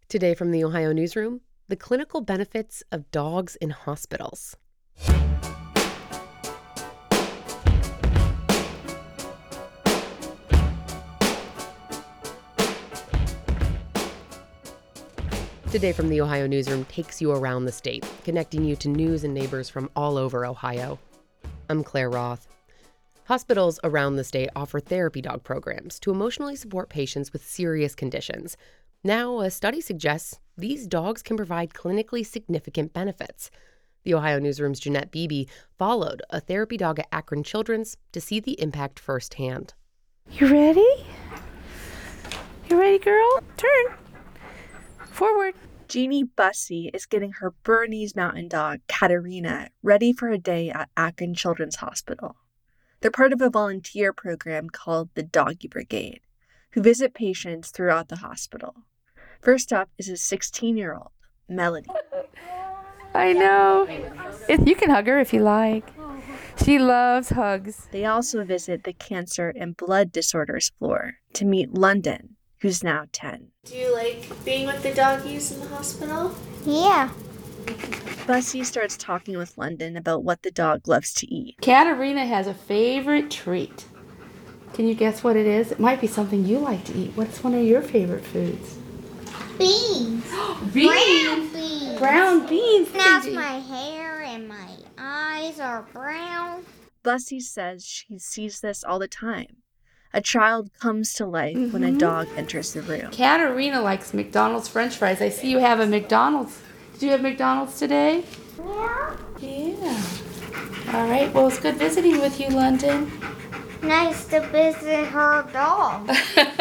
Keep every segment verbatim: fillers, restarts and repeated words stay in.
Today from the Ohio Newsroom, the clinical benefits of dogs in hospitals. Today from the Ohio Newsroom takes you around the state, connecting you to news and neighbors from all over Ohio. I'm Claire Roth. Hospitals around the state offer therapy dog programs to emotionally support patients with serious conditions. Now, a study suggests these dogs can provide clinically significant benefits. The Ohio Newsroom's Jeanette Beebe followed a therapy dog at Akron Children's to see the impact firsthand. You ready? You ready, girl? Turn. Forward. Jeannie Bussey is getting her Bernese Mountain Dog, Katerina, ready for a day at Akron Children's Hospital. They're part of a volunteer program called the Doggy Brigade, who visit patients throughout the hospital. First up is a sixteen-year-old, Melody. I know. If you can hug her if you like. She loves hugs. They also visit the Cancer and Blood Disorders floor to meet London, who's now ten. Do you like being with the doggies in the hospital? Yeah. Bussey starts talking with London about what the dog loves to eat. Katerina has a favorite treat. Can you guess what it is? It might be something you like to eat. What's one of your favorite foods? Beans. Beans. Brown beans. Brown beans. Now my hair and my eyes are brown. Bussey says she sees this all the time. A child comes to life mm-hmm. when a dog enters the room. Katerina likes McDonald's French fries. I see you have a McDonald's. Did you have McDonald's today? Yeah. Yeah. All right. Well, it's good visiting with you, London. Nice to visit her dog.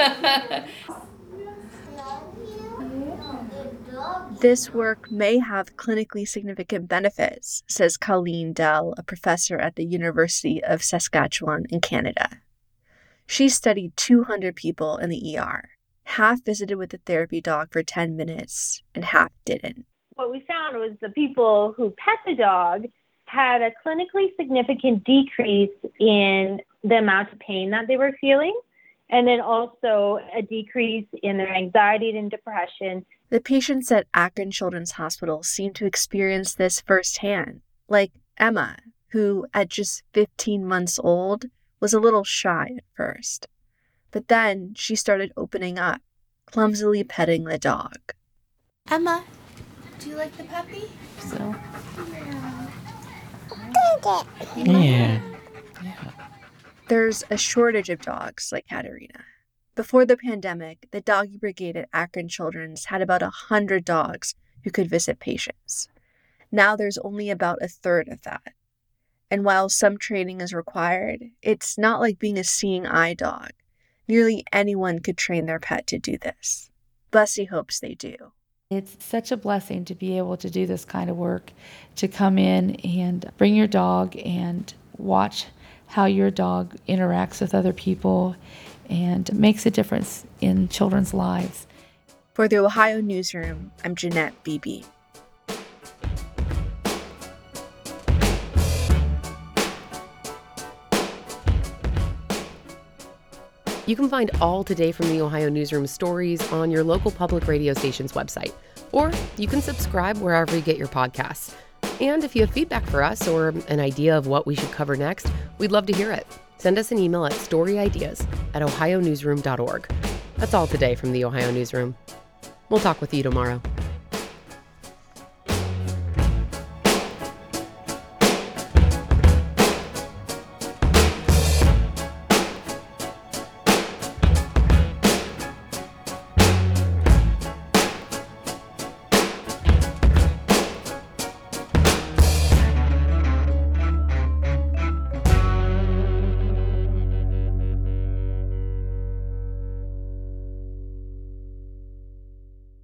This work may have clinically significant benefits, says Colleen Dell, a professor at the University of Saskatchewan in Canada. She studied two hundred people in the E R. Half visited with the therapy dog for ten minutes, and half didn't. What we found was the people who pet the dog had a clinically significant decrease in the amount of pain that they were feeling, and then also a decrease in their anxiety and depression. The patients at Akron Children's Hospital seem to experience this firsthand, like Emma, who, at just fifteen months old, was a little shy at first. But then she started opening up, clumsily petting the dog. Emma, do you like the puppy? So. Yeah. Yeah. There's a shortage of dogs like Katerina. Before the pandemic, the Doggy Brigade at Akron Children's had about one hundred dogs who could visit patients. Now there's only about a third of that. And while some training is required, it's not like being a seeing eye dog. Nearly anyone could train their pet to do this. Bussey hopes they do. It's such a blessing to be able to do this kind of work, to come in and bring your dog and watch how your dog interacts with other people and makes a difference in children's lives. For the Ohio Newsroom, I'm Jeanette Beebe. You can find all Today from the Ohio Newsroom stories on your local public radio station's website, or you can subscribe wherever you get your podcasts. And if you have feedback for us or an idea of what we should cover next, we'd love to hear it. Send us an email at storyideas at ohio newsroom dot org. That's all today from the Ohio Newsroom. We'll talk with you tomorrow.